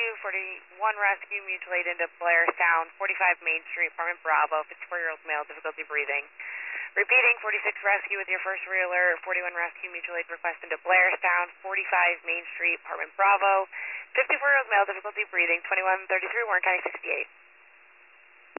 41 Rescue, mutual aid into Blair Sound, 45 Main Street, apartment Bravo, 54-year-old male, difficulty breathing. Repeating, 46 Rescue with your first reeler, 41 Rescue, mutual aid request into Blair Sound, 45 Main Street, apartment Bravo, 54-year-old male, difficulty breathing, 2133, Warren County 68.